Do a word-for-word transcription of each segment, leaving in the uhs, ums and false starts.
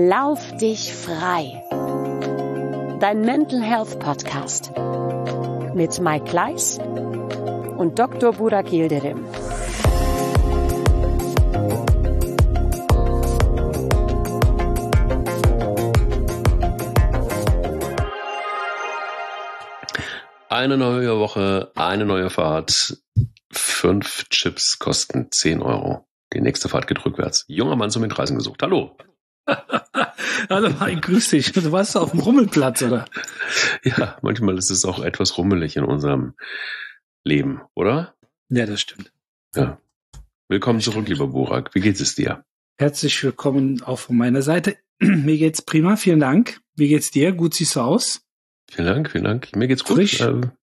Lauf dich frei. Dein Mental Health Podcast mit Mike Kleiss und Doktor Burak Yildirim. Eine neue Woche, eine neue Fahrt. Fünf Chips kosten zehn Euro. Die nächste Fahrt geht rückwärts. Junger Mann zum Mitreisen gesucht. Hallo. Hallo, Mike, grüß dich. Du warst auf dem Rummelplatz, oder? Ja, manchmal ist es auch etwas rummelig in unserem Leben, oder? Ja, das stimmt. Ja. Willkommen zurück, lieber Burak. Wie geht es dir? Herzlich willkommen auch von meiner Seite. Mir geht's prima, vielen Dank. Wie geht's dir? Gut siehst du aus? Vielen Dank, vielen Dank. Mir geht's gut. Frisch? Ähm,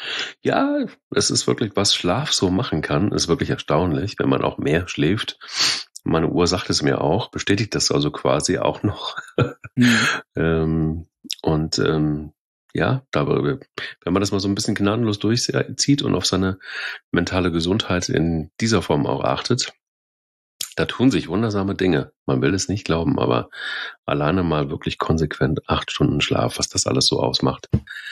ja, es ist wirklich, was Schlaf so machen kann, ist wirklich erstaunlich, wenn man auch mehr schläft. Meine Uhr sagt es mir auch, bestätigt das also quasi auch noch. Mhm. ähm, und ähm, ja, darüber, wenn man das mal so ein bisschen gnadenlos durchzieht und auf seine mentale Gesundheit in dieser Form auch achtet, da tun sich wundersame Dinge. Man will es nicht glauben, aber alleine mal wirklich konsequent acht Stunden Schlaf, was das alles so ausmacht,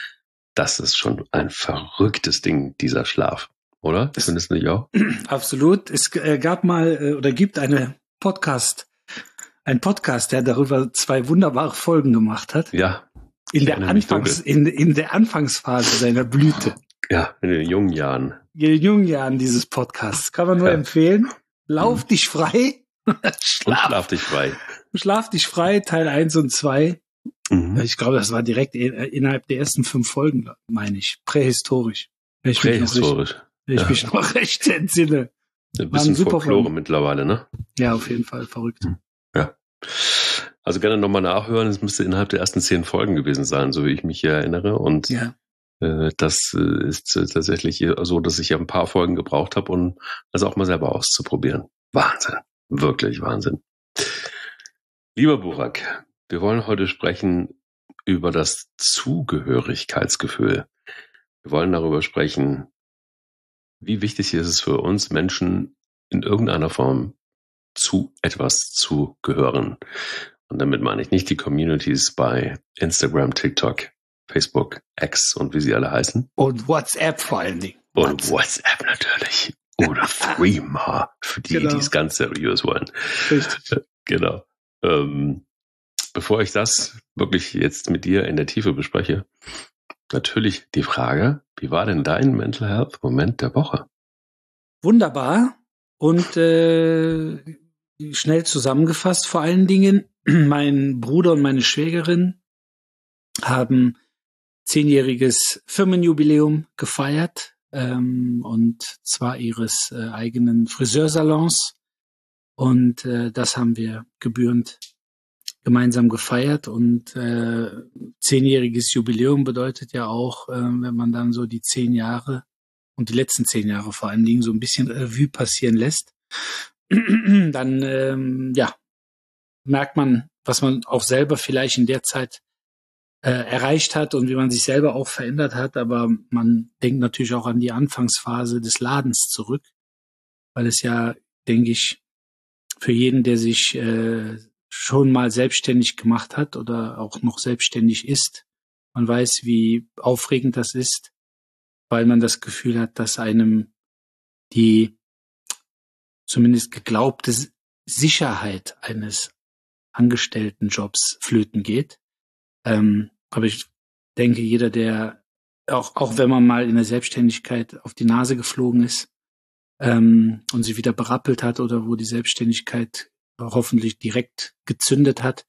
das ist schon ein verrücktes Ding, dieser Schlaf. Oder? Das findest du nicht auch? Absolut. Es gab mal oder gibt eine Podcast, ein Podcast, der darüber zwei wunderbare Folgen gemacht hat. Ja. In der Anfangs, in, in der Anfangsphase seiner Blüte. Ja, in den jungen Jahren. In den jungen Jahren dieses Podcasts. Kann man nur ja. empfehlen. Lauf hm. dich frei. Schlaf. Und schlaf dich frei. Schlaf dich frei, Teil eins und zwei. Mhm. Ich glaube, das war direkt innerhalb der ersten fünf Folgen, meine ich. Prähistorisch. Ich Prähistorisch. Ich ja. mich noch recht entsinne. Ein bisschen Folklore mittlerweile, ne? Ja, auf jeden Fall. Verrückt. Ja. Also gerne nochmal nachhören. Es müsste innerhalb der ersten zehn Folgen gewesen sein, so wie ich mich hier erinnere. Und ja. äh, das äh, ist äh, tatsächlich so, dass ich ja ein paar Folgen gebraucht habe, um das auch mal selber auszuprobieren. Wahnsinn. Wirklich Wahnsinn. Lieber Burak, wir wollen heute sprechen über das Zugehörigkeitsgefühl. Wir wollen darüber sprechen, wie wichtig ist es für uns Menschen, in irgendeiner Form zu etwas zu gehören. Und damit meine ich nicht die Communities bei Instagram, TikTok, Facebook, X und wie sie alle heißen. Und WhatsApp vor allen Dingen. Und WhatsApp natürlich. Oder Threema, für die, genau. die es ganz seriös wollen. Richtig. Genau. Ähm, bevor ich das wirklich jetzt mit dir in der Tiefe bespreche, natürlich die Frage, wie war denn dein Mental Health Moment der Woche? Wunderbar und äh, schnell zusammengefasst vor allen Dingen. Mein Bruder und meine Schwägerin haben zehnjähriges Firmenjubiläum gefeiert, ähm, und zwar ihres äh, eigenen Friseursalons. Und äh, das haben wir gebührend gemeinsam gefeiert. Und äh, zehnjähriges Jubiläum bedeutet ja auch, äh, wenn man dann so die zehn Jahre und die letzten zehn Jahre vor allen Dingen so ein bisschen Revue passieren lässt, dann ähm, ja merkt man, was man auch selber vielleicht in der Zeit äh, erreicht hat und wie man sich selber auch verändert hat. Aber man denkt natürlich auch an die Anfangsphase des Ladens zurück, weil es ja, denke ich, für jeden, der sich äh, schon mal selbstständig gemacht hat oder auch noch selbstständig ist, man weiß, wie aufregend das ist, weil man das Gefühl hat, dass einem die zumindest geglaubte Sicherheit eines Angestelltenjobs flöten geht. Ähm, aber ich denke, jeder, der, auch, auch wenn man mal in der Selbstständigkeit auf die Nase geflogen ist ähm, und sich wieder berappelt hat oder wo die Selbstständigkeit hoffentlich direkt gezündet hat,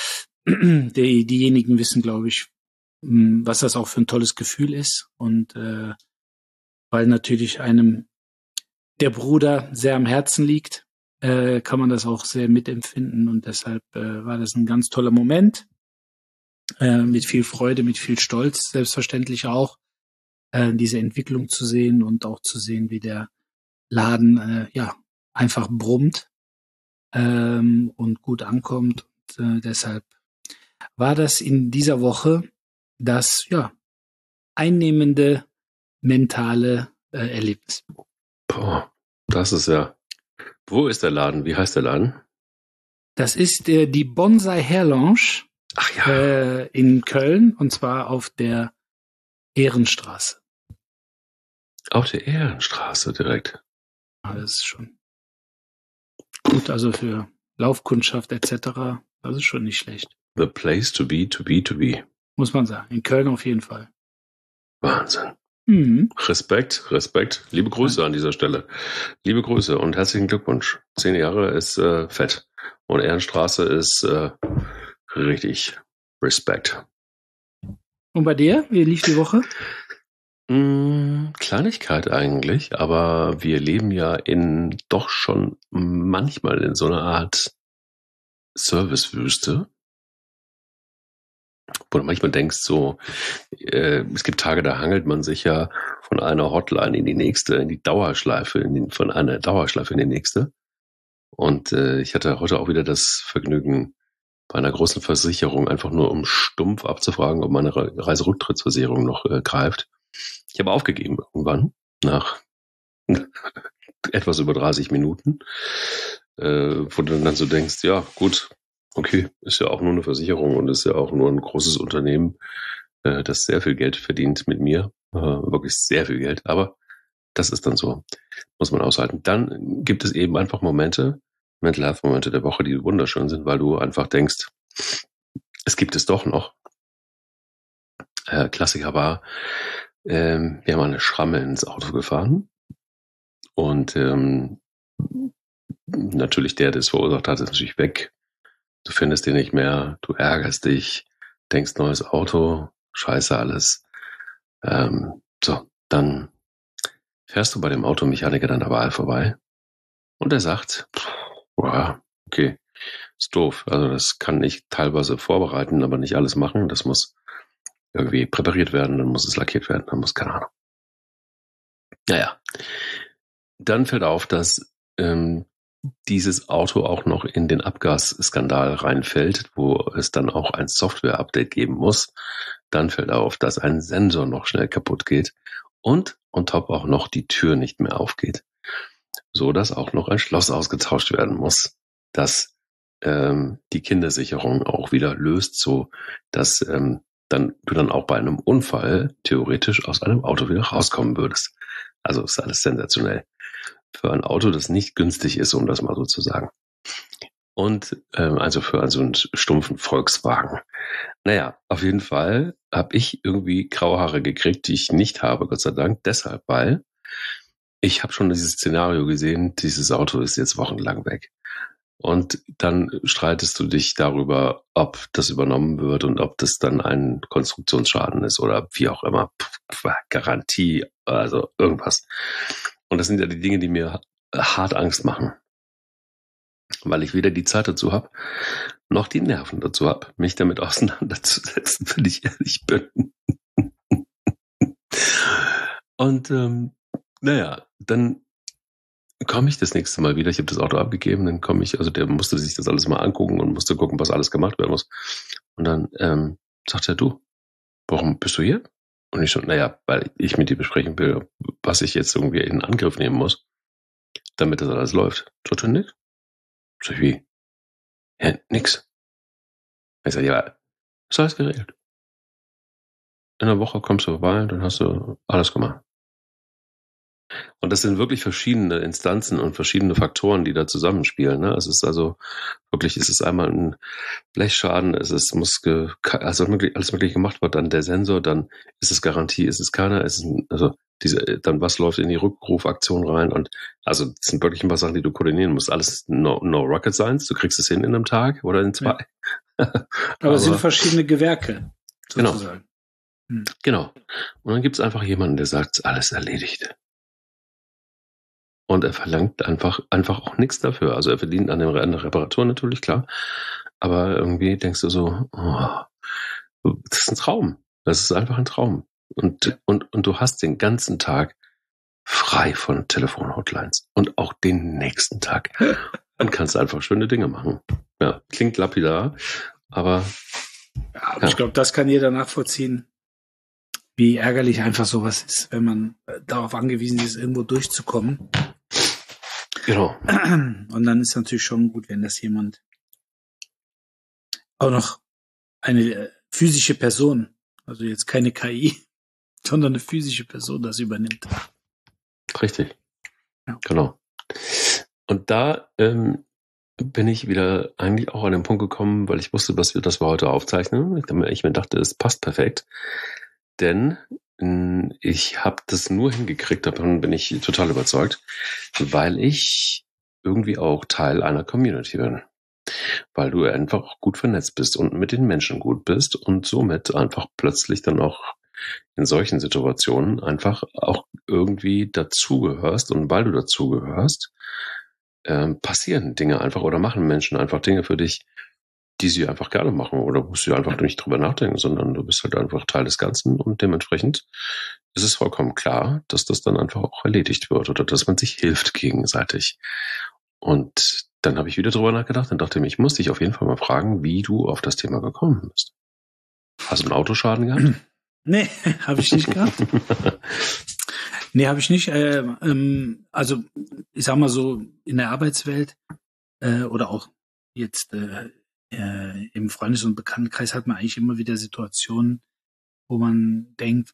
die, diejenigen wissen, glaube ich, was das auch für ein tolles Gefühl ist. Und äh, weil natürlich einem der Bruder sehr am Herzen liegt, äh, kann man das auch sehr mitempfinden. Und deshalb äh, war das ein ganz toller Moment. Äh, mit viel Freude, mit viel Stolz, selbstverständlich auch, äh, diese Entwicklung zu sehen und auch zu sehen, wie der Laden äh, ja einfach brummt ähm, und gut ankommt. Und, äh, deshalb war das in dieser Woche das ja einnehmende mentale äh, Erlebnis. Boah, das ist ja. Wo ist der Laden? Wie heißt der Laden? Das ist äh, die Bonsai Hair Lounge Ach ja. äh, in Köln, und zwar auf der Ehrenstraße. Auf der Ehrenstraße direkt. Ja, das ist schon gut, also für Laufkundschaft et cetera. Das ist schon nicht schlecht. The place to be, to be, to be. Muss man sagen. In Köln auf jeden Fall. Wahnsinn. Mhm. Respekt, Respekt. Liebe Grüße an dieser Stelle. Liebe Grüße und herzlichen Glückwunsch. Zehn Jahre ist äh, fett. Und Ehrenstraße ist äh, richtig Respekt. Und bei dir? Wie lief die Woche? Mm, Kleinigkeit eigentlich, aber wir leben ja in doch schon manchmal in so einer Art Servicewüste. Wo du manchmal denkst, so, äh, es gibt Tage, da hangelt man sich ja von einer Hotline in die nächste, in die Dauerschleife, in die, von einer Dauerschleife in die nächste. Und äh, ich hatte heute auch wieder das Vergnügen, bei einer großen Versicherung einfach nur um stumpf abzufragen, ob meine Re- Reiserücktrittsversicherung noch äh, greift. Ich habe aufgegeben irgendwann, nach etwas über dreißig Minuten, äh, wo du dann so denkst, ja gut, okay, ist ja auch nur eine Versicherung und ist ja auch nur ein großes Unternehmen, äh, das sehr viel Geld verdient mit mir, äh, wirklich sehr viel Geld, aber das ist dann so, muss man aushalten. Dann gibt es eben einfach Momente, Mental Health Momente der Woche, die wunderschön sind, weil du einfach denkst, es gibt es doch noch. Äh, Klassiker war, ähm, wir haben eine Schramme ins Auto gefahren und ähm, natürlich der, der es verursacht hat, ist natürlich weg. Du findest den nicht mehr, du ärgerst dich, denkst neues Auto, scheiße alles. Ähm, so, dann fährst du bei dem Automechaniker deiner Wahl vorbei und er sagt, boah, okay, ist doof. Also das kann ich teilweise vorbereiten, aber nicht alles machen. Das muss irgendwie präpariert werden, dann muss es lackiert werden, dann muss, keine Ahnung. Naja, dann fällt auf, dass ähm, dieses Auto auch noch in den Abgasskandal reinfällt, wo es dann auch ein Software-Update geben muss. Dann fällt auf, dass ein Sensor noch schnell kaputt geht und on top auch noch die Tür nicht mehr aufgeht, so dass auch noch ein Schloss ausgetauscht werden muss, dass ähm, die Kindersicherung auch wieder löst, so dass ähm, dann du dann auch bei einem Unfall theoretisch aus einem Auto wieder rauskommen würdest. Also ist alles sensationell. Für ein Auto, das nicht günstig ist, um das mal so zu sagen. Und ähm, also für also einen stumpfen Volkswagen. Naja, auf jeden Fall habe ich irgendwie graue Haare gekriegt, die ich nicht habe, Gott sei Dank. Deshalb, weil ich habe schon dieses Szenario gesehen, dieses Auto ist jetzt wochenlang weg. Und dann streitest du dich darüber, ob das übernommen wird und ob das dann ein Konstruktionsschaden ist oder wie auch immer. Pff, Garantie, also irgendwas. Und das sind ja die Dinge, die mir hart Angst machen. Weil ich weder die Zeit dazu habe, noch die Nerven dazu habe, mich damit auseinanderzusetzen, wenn ich ehrlich bin. Und ähm, naja, dann komme ich das nächste Mal wieder. Ich habe das Auto abgegeben, dann komme ich, also der musste sich das alles mal angucken und musste gucken, was alles gemacht werden muss. Und dann ähm, sagt er, du, warum bist du hier? Und ich so, naja, weil ich mit dir besprechen will, was ich jetzt irgendwie in Angriff nehmen muss, damit das alles läuft. Tut er nicht? Sag ich, wie? Ja, nix. Ich sag, ja, ist alles geregelt. In einer Woche kommst du vorbei, dann hast du alles gemacht. Und das sind wirklich verschiedene Instanzen und verschiedene Faktoren, die da zusammenspielen. Ne? Es ist also wirklich, es ist einmal ein Blechschaden, es ist, muss ge, also alles mögliche gemacht wird, dann der Sensor, dann ist es Garantie, ist es keiner, ist es, also diese, dann was läuft in die Rückrufaktion rein und also das sind wirklich ein paar Sachen, die du koordinieren musst. Alles no, no rocket science, du kriegst es hin in einem Tag oder in zwei. Ja. Aber, Aber es sind verschiedene Gewerke, Genau. sozusagen. Hm. Genau. Und dann gibt es einfach jemanden, der sagt, alles erledigt. Und er verlangt einfach, einfach auch nichts dafür. Also er verdient an der, an der Reparatur natürlich, klar. Aber irgendwie denkst du so, oh, das ist ein Traum. Das ist einfach ein Traum. Und, ja. und, und du hast den ganzen Tag frei von Telefonhotlines. Und auch den nächsten Tag. Und kannst einfach schöne Dinge machen. Ja, klingt lapidar, aber... Ja, aber ja. Ich glaube, das kann jeder nachvollziehen, wie ärgerlich einfach sowas ist, wenn man darauf angewiesen ist, irgendwo durchzukommen. Genau. Und dann ist natürlich schon gut, wenn das jemand auch noch eine äh, physische Person, also jetzt keine K I, sondern eine physische Person das übernimmt. Richtig. Ja. Genau. Und da ähm, bin ich wieder eigentlich auch an den Punkt gekommen, weil ich wusste, dass wir das wir heute aufzeichnen. Ich, ich mir dachte, es passt perfekt. Denn mh, ich habe das nur hingekriegt, davon bin ich total überzeugt, weil ich irgendwie auch Teil einer Community bin. Weil du einfach auch gut vernetzt bist und mit den Menschen gut bist und somit einfach plötzlich dann auch in solchen Situationen einfach auch irgendwie dazugehörst. Und weil du dazugehörst, ähm, passieren Dinge einfach oder machen Menschen einfach Dinge für dich, die sie einfach gerne machen, oder musst du einfach nicht drüber nachdenken, sondern du bist halt einfach Teil des Ganzen und dementsprechend ist es vollkommen klar, dass das dann einfach auch erledigt wird oder dass man sich hilft gegenseitig. Und dann habe ich wieder drüber nachgedacht und dachte mir, ich muss dich auf jeden Fall mal fragen, wie du auf das Thema gekommen bist. Hast du einen Autoschaden gehabt? Nee, habe ich nicht gehabt. Nee, habe ich nicht. Äh, ähm, also ich sag mal so, in der Arbeitswelt äh, oder auch jetzt äh, äh, im Freundes- und Bekanntenkreis hat man eigentlich immer wieder Situationen, wo man denkt,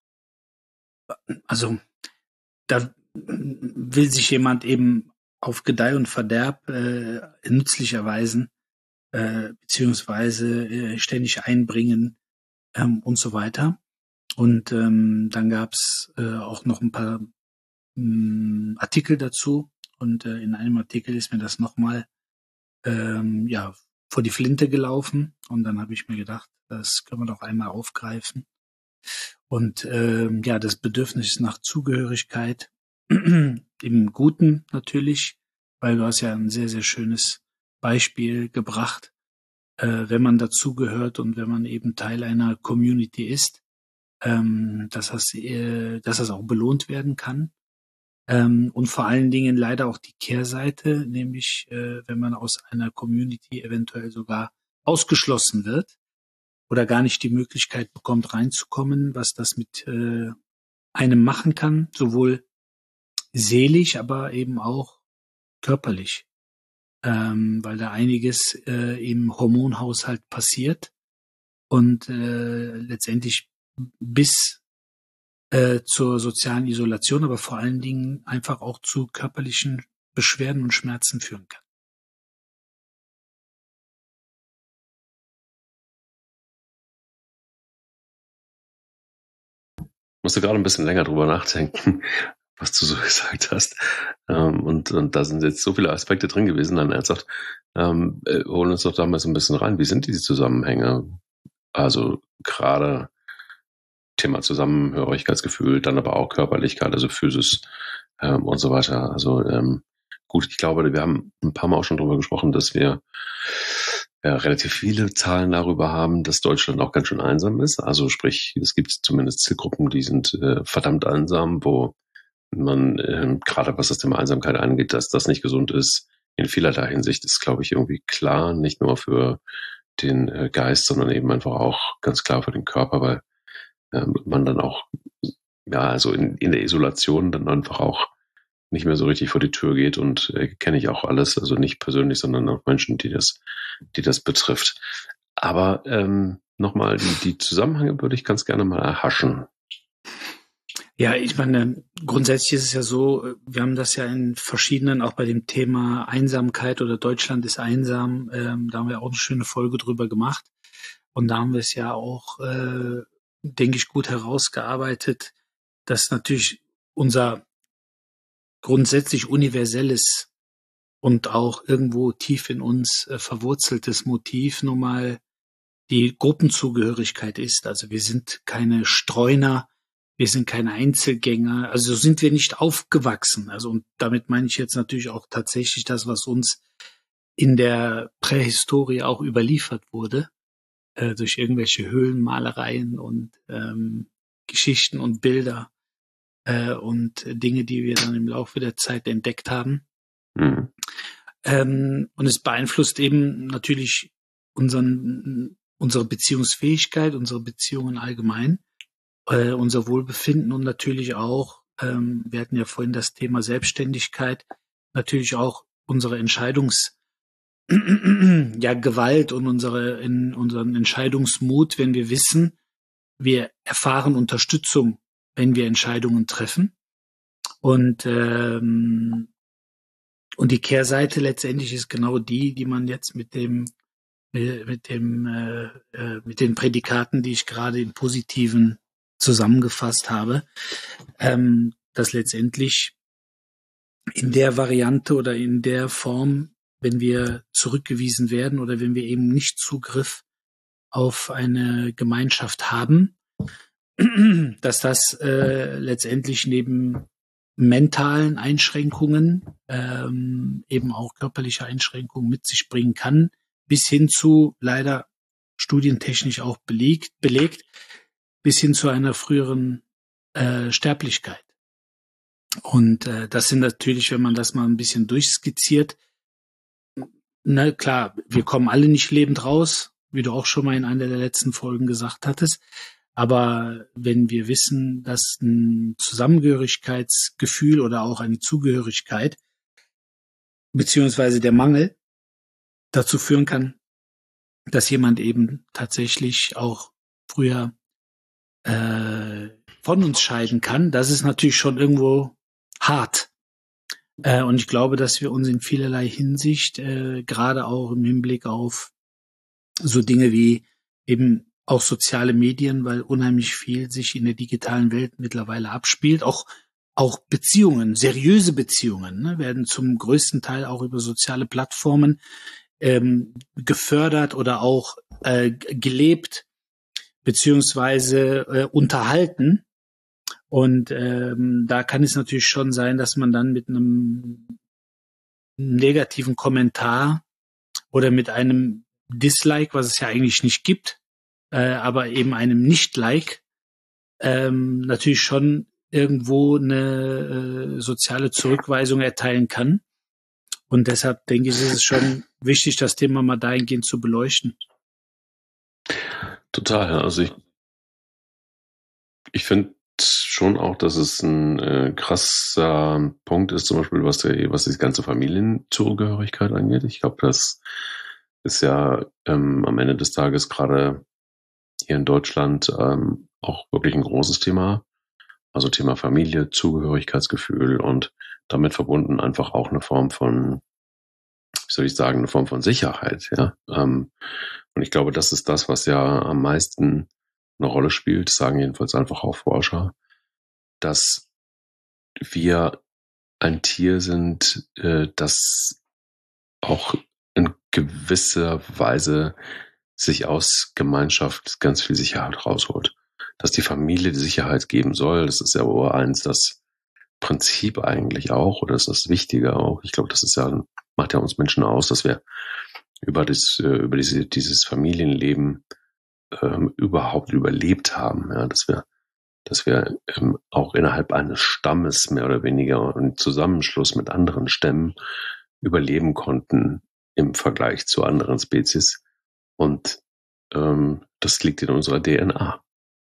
also da will sich jemand eben auf Gedeih und Verderb äh, nützlich erweisen, äh, beziehungsweise äh, ständig einbringen ähm, und so weiter. Und ähm, dann gab's äh, auch noch ein paar mh, Artikel dazu. Und äh, in einem Artikel ist mir das nochmal ähm, ja, vor die Flinte gelaufen. Und dann habe ich mir gedacht, das können wir doch einmal aufgreifen. Und ähm, ja, das Bedürfnis nach Zugehörigkeit, im Guten natürlich, weil du hast ja ein sehr, sehr schönes Beispiel gebracht, äh, wenn man dazugehört und wenn man eben Teil einer Community ist, ähm, dass das, äh, dass das auch belohnt werden kann. Ähm, und vor allen Dingen leider auch die Kehrseite, nämlich äh, wenn man aus einer Community eventuell sogar ausgeschlossen wird oder gar nicht die Möglichkeit bekommt, reinzukommen, was das mit äh, einem machen kann, sowohl seelisch, aber eben auch körperlich, ähm, weil da einiges äh, im Hormonhaushalt passiert und äh, letztendlich bis äh, zur sozialen Isolation, aber vor allen Dingen einfach auch zu körperlichen Beschwerden und Schmerzen führen kann. Musste gerade ein bisschen länger drüber nachdenken, was du so gesagt hast. Ähm, und, und da sind jetzt so viele Aspekte drin gewesen. Dann ernsthaft, ähm, äh, holen uns doch da mal so ein bisschen rein. Wie sind diese Zusammenhänge? Also gerade Thema Zusammenhörigkeitsgefühl, dann aber auch Körperlichkeit, also Physis ähm, und so weiter. Also ähm, gut, ich glaube, wir haben ein paar Mal auch schon drüber gesprochen, dass wir ja, relativ viele Zahlen darüber haben, dass Deutschland auch ganz schön einsam ist. Also sprich, es gibt zumindest Zielgruppen, die sind äh, verdammt einsam, wo man äh, gerade was das Thema Einsamkeit angeht, dass das nicht gesund ist. In vielerlei Hinsicht ist, glaube ich, irgendwie klar, nicht nur für den äh, Geist, sondern eben einfach auch ganz klar für den Körper, weil ähm, man dann auch, ja, also in, in der Isolation dann einfach auch nicht mehr so richtig vor die Tür geht und äh, kenne ich auch alles, also nicht persönlich, sondern auch Menschen, die das, die das betrifft. Aber ähm, nochmal, die, die Zusammenhänge würde ich ganz gerne mal erhaschen. Ja, ich meine, grundsätzlich ist es ja so, wir haben das ja in verschiedenen, auch bei dem Thema Einsamkeit oder Deutschland ist einsam, ähm, da haben wir auch eine schöne Folge drüber gemacht. Und da haben wir es ja auch, äh, denke ich, gut herausgearbeitet, dass natürlich unser grundsätzlich universelles und auch irgendwo tief in uns äh, verwurzeltes Motiv nun mal die Gruppenzugehörigkeit ist. Also wir sind keine Streuner, wir sind keine Einzelgänger, also so sind wir nicht aufgewachsen. Also und damit meine ich jetzt natürlich auch tatsächlich das, was uns in der Prähistorie auch überliefert wurde, äh, durch irgendwelche Höhlenmalereien und ähm, Geschichten und Bilder äh, und Dinge, die wir dann im Laufe der Zeit entdeckt haben. Mhm. Ähm, und es beeinflusst eben natürlich unseren, unsere Beziehungsfähigkeit, unsere Beziehungen allgemein, äh, unser Wohlbefinden und natürlich auch, ähm, wir hatten ja vorhin das Thema Selbstständigkeit, natürlich auch unsere Entscheidungsfähigkeit ja, Gewalt und unsere, in unseren Entscheidungsmut, wenn wir wissen, wir erfahren Unterstützung, wenn wir Entscheidungen treffen. Und, ähm, und die Kehrseite letztendlich ist genau die, die man jetzt mit dem, mit dem, äh, mit den Prädikaten, die ich gerade im Positiven zusammengefasst habe, ähm, dass letztendlich in der Variante oder in der Form, wenn wir zurückgewiesen werden oder wenn wir eben nicht Zugriff auf eine Gemeinschaft haben, dass das äh, letztendlich neben mentalen Einschränkungen ähm, eben auch körperliche Einschränkungen mit sich bringen kann, bis hin zu, leider studientechnisch auch belegt, belegt bis hin zu einer früheren äh, Sterblichkeit. Und äh, das sind natürlich, wenn man das mal ein bisschen durchskizziert, na klar, wir kommen alle nicht lebend raus, wie du auch schon mal in einer der letzten Folgen gesagt hattest. Aber wenn wir wissen, dass ein Zusammengehörigkeitsgefühl oder auch eine Zugehörigkeit beziehungsweise der Mangel dazu führen kann, dass jemand eben tatsächlich auch früher äh, von uns scheiden kann, das ist natürlich schon irgendwo hart. Äh, und ich glaube, dass wir uns in vielerlei Hinsicht, äh, gerade auch im Hinblick auf so Dinge wie eben auch soziale Medien, weil unheimlich viel sich in der digitalen Welt mittlerweile abspielt. Auch auch Beziehungen, seriöse Beziehungen, ne, werden zum größten Teil auch über soziale Plattformen ähm, gefördert oder auch äh, gelebt beziehungsweise äh, unterhalten. Und ähm, da kann es natürlich schon sein, dass man dann mit einem negativen Kommentar oder mit einem Dislike, was es ja eigentlich nicht gibt, äh, aber eben einem Nicht-Like, ähm, natürlich schon irgendwo eine äh, soziale Zurückweisung erteilen kann. Und deshalb denke ich, ist es schon wichtig, das Thema mal dahingehend zu beleuchten. Total, also ich, ich finde schon auch, dass es ein äh, krasser Punkt ist, zum Beispiel, was, der, was die ganze Familienzugehörigkeit angeht. Ich glaube, das ist ja ähm, am Ende des Tages gerade hier in Deutschland ähm, auch wirklich ein großes Thema. Also Thema Familie, Zugehörigkeitsgefühl und damit verbunden einfach auch eine Form von, wie soll ich sagen, eine Form von Sicherheit. Ja, ähm, und ich glaube, das ist das, was ja am meisten eine Rolle spielt, sagen jedenfalls einfach auch Forscher, dass wir ein Tier sind, äh, das auch in gewisser Weise sich aus Gemeinschaft ganz viel Sicherheit rausholt. Dass die Familie die Sicherheit geben soll, das ist ja wohl eins das Prinzip eigentlich auch, oder ist das Wichtige auch. Ich glaube, das ist ja, macht ja uns Menschen aus, dass wir über das, über diese, dieses Familienleben ähm, überhaupt überlebt haben, ja, dass wir, dass wir ähm, auch innerhalb eines Stammes mehr oder weniger im Zusammenschluss mit anderen Stämmen überleben konnten im Vergleich zu anderen Spezies. Und ähm, das liegt in unserer D N A.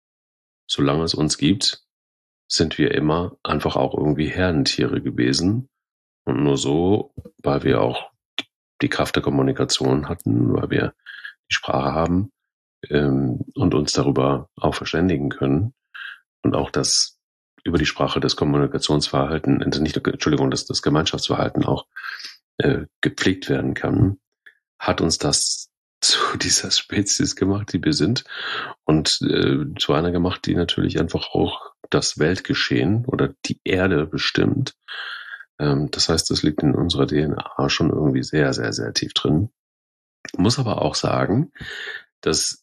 Solange es uns gibt, sind wir immer einfach auch irgendwie Herdentiere gewesen. Und nur so, weil wir auch die Kraft der Kommunikation hatten, weil wir die Sprache haben ähm, und uns darüber auch verständigen können. Und auch das über die Sprache des Kommunikationsverhalten, nicht, Entschuldigung, das, das Gemeinschaftsverhalten auch äh, gepflegt werden kann, hat uns das zu dieser Spezies gemacht, die wir sind, und äh, zu einer gemacht, die natürlich einfach auch das Weltgeschehen oder die Erde bestimmt. Ähm, das heißt, das liegt in unserer D N A schon irgendwie sehr, sehr, sehr tief drin. Muss aber auch sagen, dass,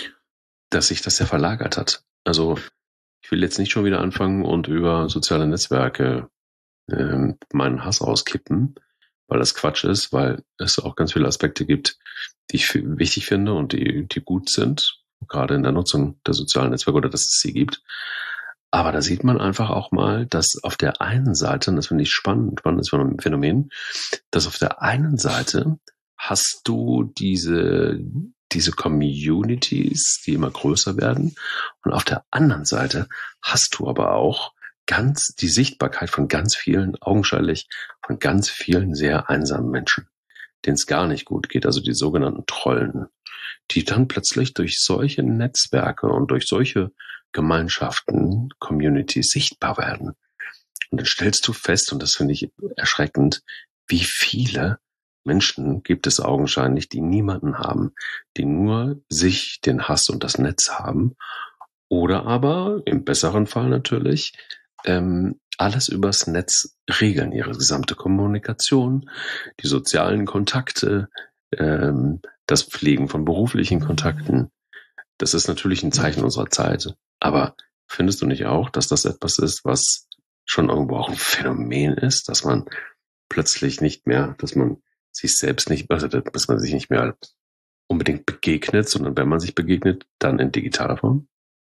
dass sich das ja verlagert hat. Also ich will jetzt nicht schon wieder anfangen und über soziale Netzwerke ähm, meinen Hass auskippen, weil das Quatsch ist, weil es auch ganz viele Aspekte gibt, die ich f- wichtig finde und die, die gut sind, gerade in der Nutzung der sozialen Netzwerke oder dass es sie gibt. Aber da sieht man einfach auch mal, dass auf der einen Seite, und das finde ich spannend, spannendes Phänomen, dass auf der einen Seite hast du diese, diese Communities, die immer größer werden, und auf der anderen Seite hast du aber auch ganz die Sichtbarkeit von ganz vielen, augenscheinlich von ganz vielen sehr einsamen Menschen, denen es gar nicht gut geht, also die sogenannten Trollen, die dann plötzlich durch solche Netzwerke und durch solche Gemeinschaften, Communities sichtbar werden. Und dann stellst du fest, und das finde ich erschreckend, wie viele Menschen gibt es augenscheinlich, die niemanden haben, die nur sich, den Hass und das Netz haben. Oder aber, im besseren Fall natürlich, ähm, alles übers Netz regeln, ihre gesamte Kommunikation, die sozialen Kontakte, ähm, das Pflegen von beruflichen Kontakten. Das ist natürlich ein Zeichen unserer Zeit. Aber findest du nicht auch, dass das etwas ist, was schon irgendwo auch ein Phänomen ist, dass man plötzlich nicht mehr, dass man sich selbst nicht, also dass man sich nicht mehr unbedingt begegnet, sondern wenn man sich begegnet, dann in digitaler Form?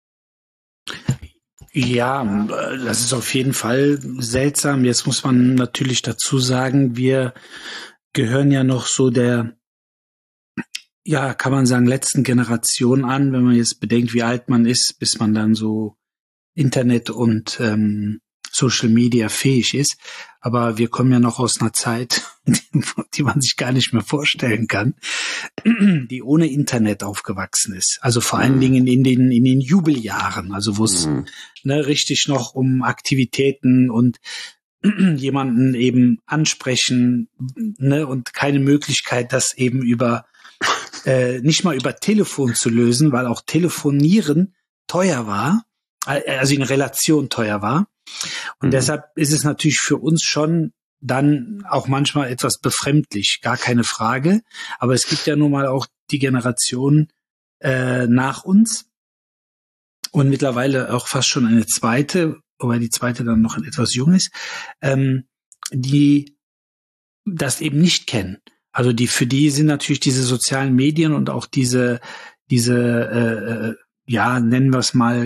Ja, das ist auf jeden Fall seltsam. Jetzt muss man natürlich dazu sagen, wir gehören ja noch so der, ja, kann man sagen, letzten Generation an, wenn man jetzt bedenkt, wie alt man ist, bis man dann so Internet und ähm, Social Media fähig ist. Aber wir kommen ja noch aus einer Zeit, die man sich gar nicht mehr vorstellen kann, die ohne Internet aufgewachsen ist. Also vor allen Dingen in den in den Jubeljahren, also wo es mhm. ne, richtig noch um Aktivitäten und jemanden eben ansprechen, ne, und keine Möglichkeit, das eben über äh, nicht mal über Telefon zu lösen, weil auch Telefonieren teuer war, also in Relation teuer war. Und mhm. deshalb ist es natürlich für uns schon dann auch manchmal etwas befremdlich, gar keine Frage. Aber es gibt ja nun mal auch die Generation äh, nach uns und mittlerweile auch fast schon eine zweite, wobei die zweite dann noch etwas jung ist, ähm, die das eben nicht kennen. Also die für die sind natürlich diese sozialen Medien und auch diese diese äh, ja, nennen wir es mal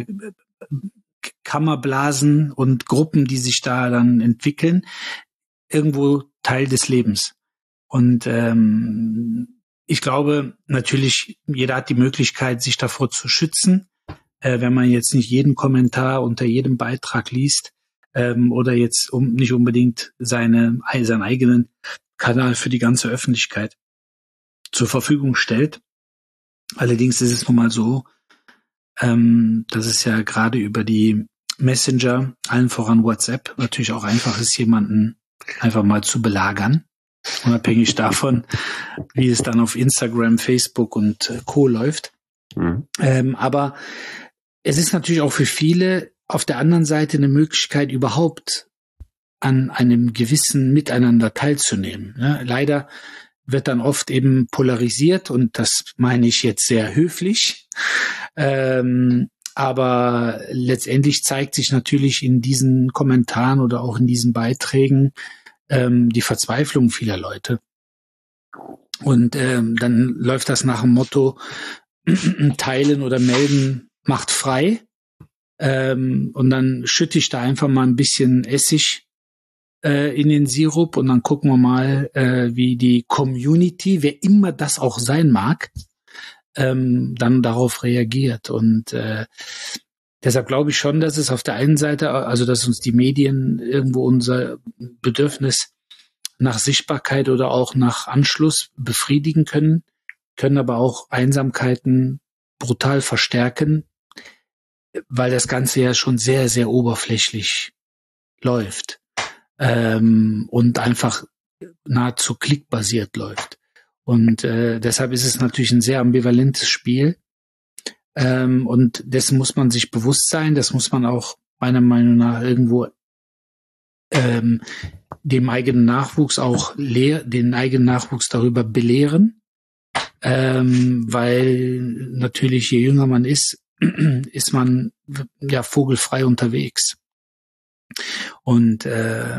Kammerblasen und Gruppen, die sich da dann entwickeln, irgendwo Teil des Lebens. Und ähm, ich glaube natürlich, jeder hat die Möglichkeit, sich davor zu schützen, äh, wenn man jetzt nicht jeden Kommentar unter jedem Beitrag liest ähm, oder jetzt um nicht unbedingt seine seinen eigenen Kanal für die ganze Öffentlichkeit zur Verfügung stellt. Allerdings ist es nun mal so, ähm, dass es ja gerade über die Messenger, allen voran WhatsApp, natürlich auch einfach ist, jemanden einfach mal zu belagern, unabhängig davon, wie es dann auf Instagram, Facebook und äh, Co. läuft. Mhm. Ähm, aber es ist natürlich auch für viele auf der anderen Seite eine Möglichkeit, überhaupt an einem gewissen Miteinander teilzunehmen. Ne? Leider wird dann oft eben polarisiert und das meine ich jetzt sehr höflich. Ähm, aber letztendlich zeigt sich natürlich in diesen Kommentaren oder auch in diesen Beiträgen ähm, die Verzweiflung vieler Leute. Und ähm, dann läuft das nach dem Motto, teilen oder melden macht frei. Ähm, und dann schütte ich da einfach mal ein bisschen Essig in den Sirup und dann gucken wir mal, äh, wie die Community, wer immer das auch sein mag, ähm, dann darauf reagiert. Und äh, deshalb glaube ich schon, dass es auf der einen Seite, also dass uns die Medien irgendwo unser Bedürfnis nach Sichtbarkeit oder auch nach Anschluss befriedigen können, können aber auch Einsamkeiten brutal verstärken, weil das Ganze ja schon sehr, sehr oberflächlich läuft. Ähm, und einfach nahezu klickbasiert läuft. Und äh, deshalb ist es natürlich ein sehr ambivalentes Spiel. Ähm, und dessen muss man sich bewusst sein. Das muss man auch meiner Meinung nach irgendwo ähm, dem eigenen Nachwuchs auch lehr, den eigenen Nachwuchs darüber belehren. Ähm, weil natürlich je jünger man ist, ist man ja vogelfrei unterwegs. Und äh,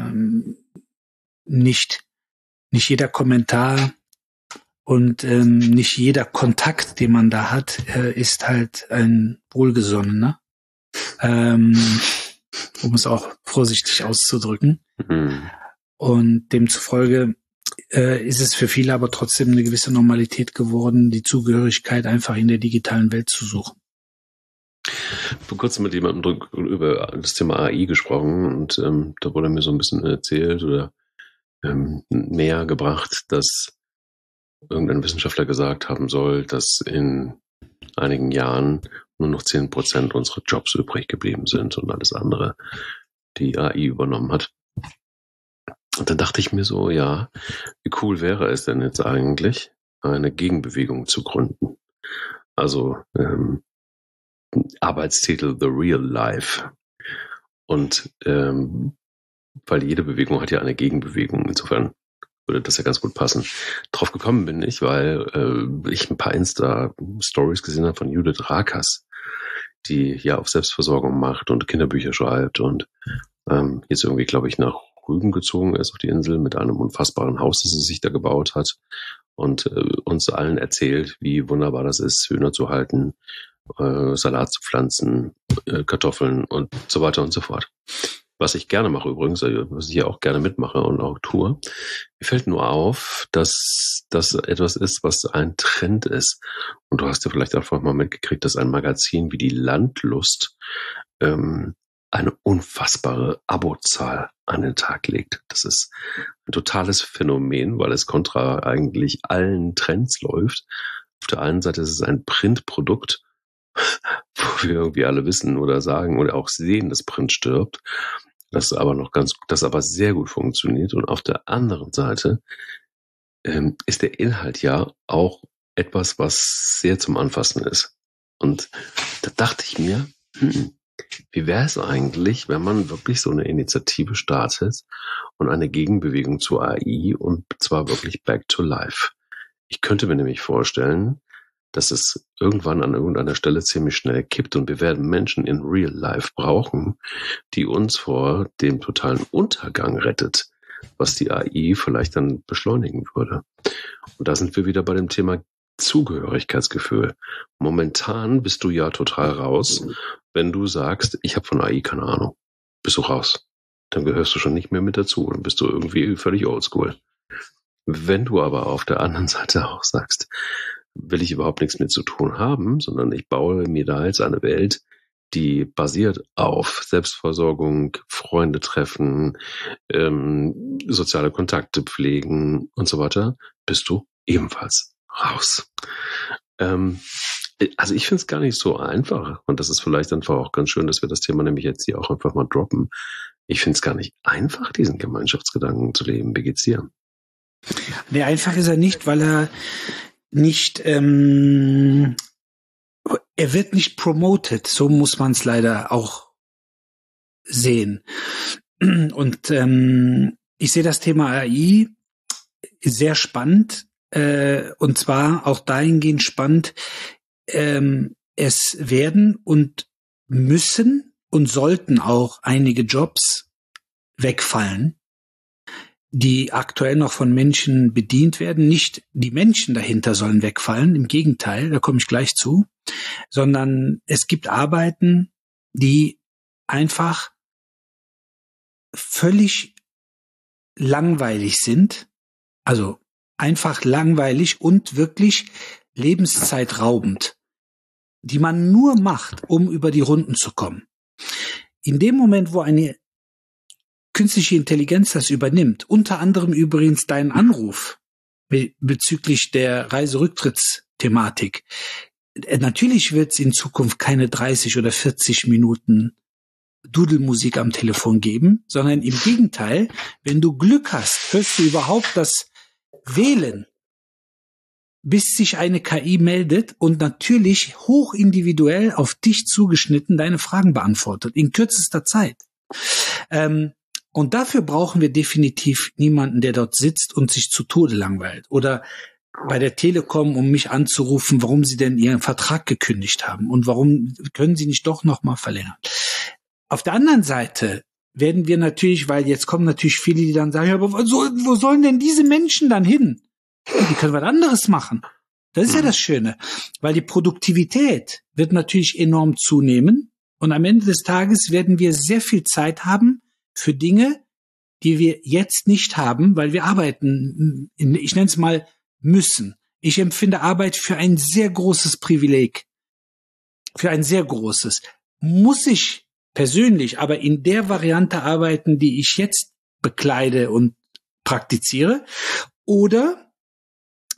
nicht nicht jeder Kommentar und ähm, nicht jeder Kontakt, den man da hat, äh, ist halt ein wohlgesonnener, ähm, um es auch vorsichtig auszudrücken. Mhm. Und demzufolge äh, ist es für viele aber trotzdem eine gewisse Normalität geworden, die Zugehörigkeit einfach in der digitalen Welt zu suchen. Vor kurzem mit jemandem über das Thema A I gesprochen und ähm, da wurde mir so ein bisschen erzählt oder ähm, näher gebracht, dass irgendein Wissenschaftler gesagt haben soll, dass in einigen Jahren nur noch zehn Prozent unserer Jobs übrig geblieben sind und alles andere die A I übernommen hat. Und dann dachte ich mir so, ja, wie cool wäre es denn jetzt eigentlich, eine Gegenbewegung zu gründen? Also ähm, Arbeitstitel The Real Life. Und ähm, weil jede Bewegung hat ja eine Gegenbewegung, insofern würde das ja ganz gut passen. Drauf gekommen bin ich, weil äh, ich ein paar Insta-Stories gesehen habe von Judith Rakers, die ja auf Selbstversorgung macht und Kinderbücher schreibt und ähm, jetzt irgendwie, glaube ich, nach Rügen gezogen ist auf die Insel mit einem unfassbaren Haus, das sie sich da gebaut hat und äh, uns allen erzählt, wie wunderbar das ist, Hühner zu halten, äh, Salat zu pflanzen, äh, Kartoffeln und so weiter und so fort. Was ich gerne mache übrigens, was ich ja auch gerne mitmache und auch tue. Mir fällt nur auf, dass das etwas ist, was ein Trend ist. Und du hast ja vielleicht einfach mal mitgekriegt, dass ein Magazin wie die Landlust ähm, eine unfassbare Abozahl an den Tag legt. Das ist ein totales Phänomen, weil es kontra eigentlich allen Trends läuft. Auf der einen Seite ist es ein Printprodukt, wo wir irgendwie alle wissen oder sagen oder auch sehen, dass Print stirbt. Das aber noch ganz, das aber sehr gut funktioniert. Und auf der anderen Seite ähm, ist der Inhalt ja auch etwas, was sehr zum Anfassen ist. Und da dachte ich mir, hm, wie wäre es eigentlich, wenn man wirklich so eine Initiative startet und eine Gegenbewegung zur A I und zwar wirklich back to life? Ich könnte mir nämlich vorstellen, dass es irgendwann an irgendeiner Stelle ziemlich schnell kippt und wir werden Menschen in real life brauchen, die uns vor dem totalen Untergang rettet, was die A I vielleicht dann beschleunigen würde. Und da sind wir wieder bei dem Thema Zugehörigkeitsgefühl. Momentan bist du ja total raus, wenn du sagst, ich habe von A I keine Ahnung. Bist du raus. Dann gehörst du schon nicht mehr mit dazu und bist du irgendwie völlig oldschool. Wenn du aber auf der anderen Seite auch sagst, will ich überhaupt nichts mit zu tun haben, sondern ich baue mir da jetzt eine Welt, die basiert auf Selbstversorgung, Freunde treffen, ähm, soziale Kontakte pflegen und so weiter, bist du ebenfalls raus. Ähm, also ich finde es gar nicht so einfach und das ist vielleicht einfach auch ganz schön, dass wir das Thema nämlich jetzt hier auch einfach mal droppen. Ich finde es gar nicht einfach, diesen Gemeinschaftsgedanken zu leben. Wie geht's dir? Nee, einfach ist er nicht, weil er nicht, ähm, er wird nicht promoted, so muss man es leider auch sehen. Und ähm, ich sehe das Thema A I sehr spannend, äh, und zwar auch dahingehend spannend, ähm, es werden und müssen und sollten auch einige Jobs wegfallen, die aktuell noch von Menschen bedient werden. Nicht die Menschen dahinter sollen wegfallen, im Gegenteil, da komme ich gleich zu, sondern es gibt Arbeiten, die einfach völlig langweilig sind, also einfach langweilig und wirklich lebenszeitraubend, die man nur macht, um über die Runden zu kommen. In dem Moment, wo eine künstliche Intelligenz das übernimmt, unter anderem übrigens deinen Anruf be- bezüglich der Reiserücktrittsthematik. Natürlich wird es in Zukunft keine dreißig oder vierzig Minuten Dudelmusik am Telefon geben, sondern im Gegenteil, wenn du Glück hast, hörst du überhaupt das Wählen, bis sich eine K I meldet und natürlich hochindividuell auf dich zugeschnitten deine Fragen beantwortet, in kürzester Zeit. Ähm, Und dafür brauchen wir definitiv niemanden, der dort sitzt und sich zu Tode langweilt. Oder bei der Telekom, um mich anzurufen, warum sie denn ihren Vertrag gekündigt haben und warum können sie nicht doch noch mal verlängern. Auf der anderen Seite werden wir natürlich, weil jetzt kommen natürlich viele, die dann sagen, ja, aber wo, wo sollen denn diese Menschen dann hin? Die können was anderes machen. Das ist ja das Schöne, weil die Produktivität wird natürlich enorm zunehmen und am Ende des Tages werden wir sehr viel Zeit haben für Dinge, die wir jetzt nicht haben, weil wir arbeiten, ich nenne es mal, müssen. Ich empfinde Arbeit für ein sehr großes Privileg. Für ein sehr großes. Muss ich persönlich aber in der Variante arbeiten, die ich jetzt bekleide und praktiziere? Oder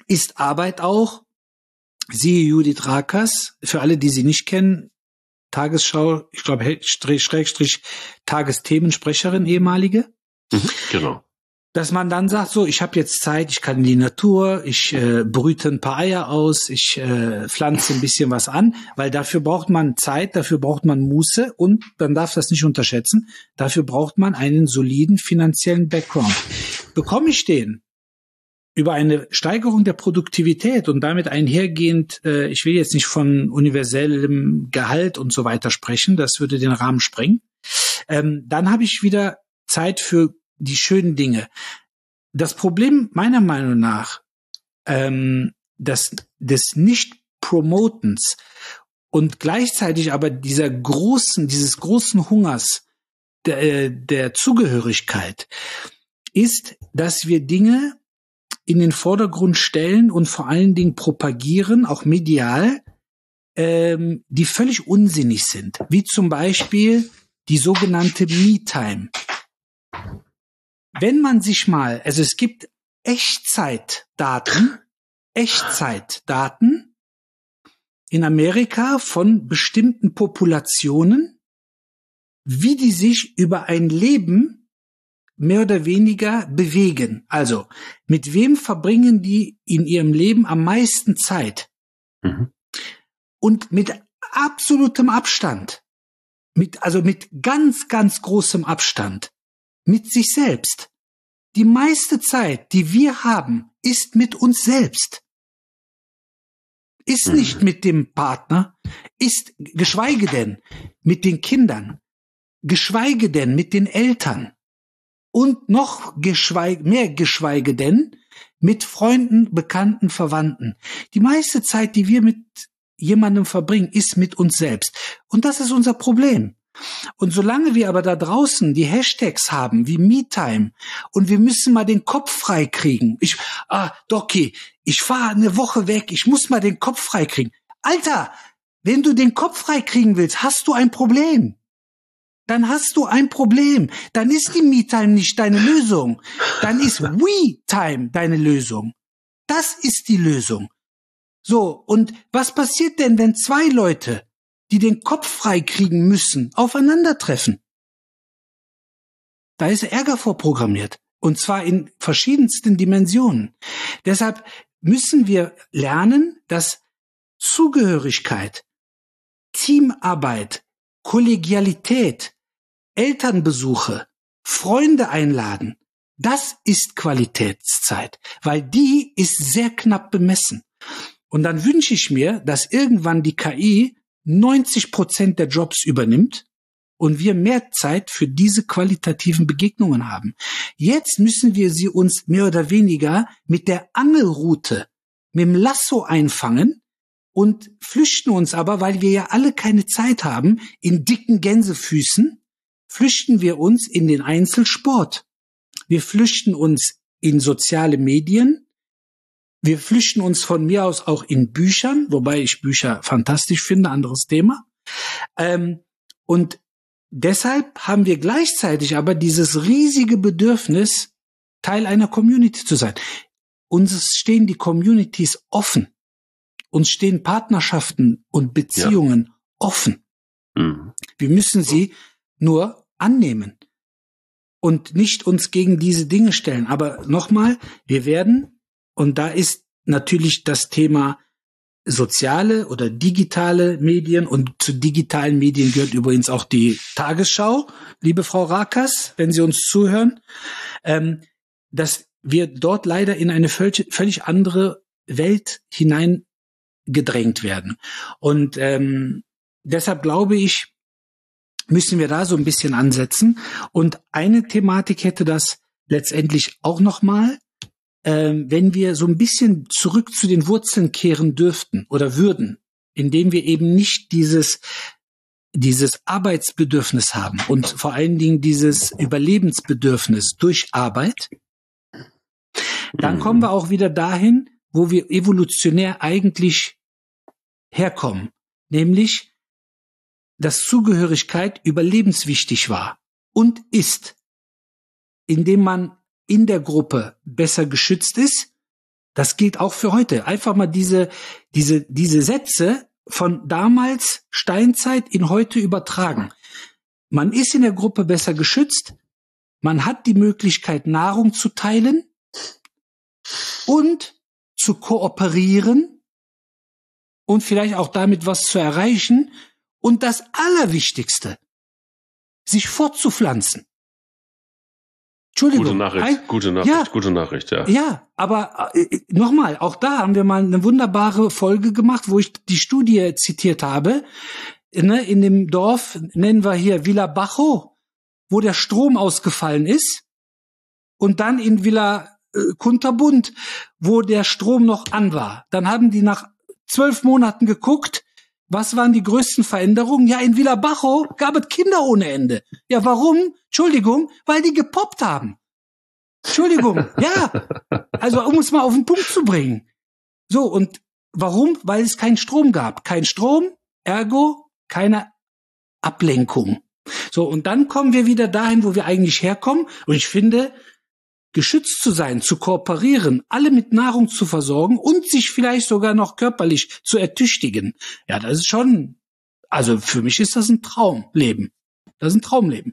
ist Arbeit auch. Siehe Judith Rakers, für alle, die sie nicht kennen, Tagesschau, ich glaube, Schrägstrich Tagesthemensprecherin, ehemalige. Mhm, genau. Dass man dann sagt, so, ich habe jetzt Zeit, ich kann in die Natur, ich äh, brüte ein paar Eier aus, ich äh, pflanze ein bisschen was an, weil dafür braucht man Zeit, dafür braucht man Muße und, man darf das nicht unterschätzen, dafür braucht man einen soliden finanziellen Background. Bekomme ich den über eine Steigerung der Produktivität und damit einhergehend, äh, ich will jetzt nicht von universellem Gehalt und so weiter sprechen, das würde den Rahmen sprengen, ähm, dann habe ich wieder Zeit für die schönen Dinge. Das Problem meiner Meinung nach ähm, das, des Nicht-Promotens und gleichzeitig aber dieser großen, dieses großen Hungers der, der Zugehörigkeit ist, dass wir Dinge in den Vordergrund stellen und vor allen Dingen propagieren, auch medial, ähm, die völlig unsinnig sind. Wie zum Beispiel die sogenannte Me-Time. Wenn man sich mal, also es gibt Echtzeitdaten, Echtzeitdaten in Amerika von bestimmten Populationen, wie die sich über ein Leben mehr oder weniger bewegen. Also, mit wem verbringen die in ihrem Leben am meisten Zeit? Mhm. Und mit absolutem Abstand, mit, also mit ganz, ganz großem Abstand, mit sich selbst. Die meiste Zeit, die wir haben, ist mit uns selbst. Ist mhm. nicht mit dem Partner, ist, geschweige denn, mit den Kindern, geschweige denn mit den Eltern. Und noch geschweige, mehr geschweige denn mit Freunden, Bekannten, Verwandten. Die meiste Zeit, die wir mit jemandem verbringen, ist mit uns selbst. Und das ist unser Problem. Und solange wir aber da draußen die Hashtags haben, wie MeTime, und wir müssen mal den Kopf frei kriegen. Ich, ah, Doki, ich fahre eine Woche weg, ich muss mal den Kopf frei kriegen. Alter, wenn du den Kopf frei kriegen willst, hast du ein Problem. Dann hast du ein Problem. Dann ist die Me-Time nicht deine Lösung. Dann ist We-Time deine Lösung. Das ist die Lösung. So, und was passiert denn, wenn zwei Leute, die den Kopf frei kriegen müssen, aufeinandertreffen? Da ist Ärger vorprogrammiert. Und zwar in verschiedensten Dimensionen. Deshalb müssen wir lernen, dass Zugehörigkeit, Teamarbeit, Kollegialität, Elternbesuche, Freunde einladen, das ist Qualitätszeit, weil die ist sehr knapp bemessen. Und dann wünsche ich mir, dass irgendwann die K I neunzig Prozent der Jobs übernimmt und wir mehr Zeit für diese qualitativen Begegnungen haben. Jetzt müssen wir sie uns mehr oder weniger mit der Angelrute, mit dem Lasso einfangen und flüchten uns aber, weil wir ja alle keine Zeit haben, in dicken Gänsefüßen, flüchten wir uns in den Einzelsport. Wir flüchten uns in soziale Medien. Wir flüchten uns von mir aus auch in Büchern, wobei ich Bücher fantastisch finde, anderes Thema. Ähm, und deshalb haben wir gleichzeitig aber dieses riesige Bedürfnis, Teil einer Community zu sein. Uns stehen die Communities offen. Uns stehen Partnerschaften und Beziehungen ja. offen. Mhm. Wir müssen sie nur annehmen und nicht uns gegen diese Dinge stellen. Aber nochmal, wir werden, und da ist natürlich das Thema soziale oder digitale Medien, und zu digitalen Medien gehört übrigens auch die Tagesschau, liebe Frau Rakers, wenn Sie uns zuhören, ähm, dass wir dort leider in eine völlig, völlig andere Welt hineingedrängt werden. Und ähm, deshalb glaube ich, müssen wir da so ein bisschen ansetzen. Und eine Thematik hätte das letztendlich auch nochmal, ähm, wenn wir so ein bisschen zurück zu den Wurzeln kehren dürften oder würden, indem wir eben nicht dieses, dieses Arbeitsbedürfnis haben und vor allen Dingen dieses Überlebensbedürfnis durch Arbeit, dann kommen wir auch wieder dahin, wo wir evolutionär eigentlich herkommen, nämlich dass Zugehörigkeit überlebenswichtig war und ist, indem man in der Gruppe besser geschützt ist, Das gilt auch für heute. Einfach mal diese, diese, diese Sätze von damals Steinzeit in heute übertragen. Man ist in der Gruppe besser geschützt. Man hat die Möglichkeit, Nahrung zu teilen und zu kooperieren und vielleicht auch damit was zu erreichen. Und das Allerwichtigste, sich fortzupflanzen. Entschuldigung. Gute Nachricht, ein, gute Nachricht, ja, gute Nachricht, ja. Ja, aber äh, nochmal, auch da haben wir mal eine wunderbare Folge gemacht, wo ich die Studie zitiert habe. Ne, in dem Dorf, nennen wir hier Villa Bajo, wo der Strom ausgefallen ist. Und dann in Villa äh, Kunterbund, wo der Strom noch an war. Dann haben die nach zwölf Monaten geguckt, was waren die größten Veränderungen? Ja, in Villa Bajo gab es Kinder ohne Ende. Ja, warum? Entschuldigung, weil die gepoppt haben. Entschuldigung, ja. Also, um es mal auf den Punkt zu bringen. So, und warum? Weil es keinen Strom gab. Kein Strom, ergo keine Ablenkung. So, und dann kommen wir wieder dahin, wo wir eigentlich herkommen. Und ich finde, geschützt zu sein, zu kooperieren, alle mit Nahrung zu versorgen und sich vielleicht sogar noch körperlich zu ertüchtigen. Ja, das ist schon, also für mich ist das ein Traumleben. Das ist ein Traumleben.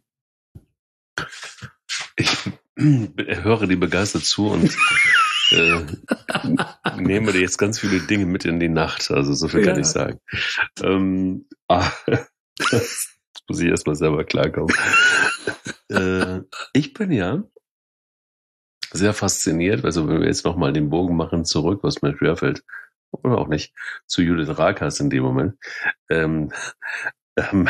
Ich höre dir begeistert zu und äh, nehme dir jetzt ganz viele Dinge mit in die Nacht. Also so viel ja. kann ich sagen. Ähm, ah, das muss ich erstmal selber klarkommen. äh, ich bin ja sehr fasziniert, also wenn wir jetzt nochmal den Bogen machen zurück, was mir schwerfällt, oder auch nicht, zu Judith Rakers in dem Moment. Ähm, ähm,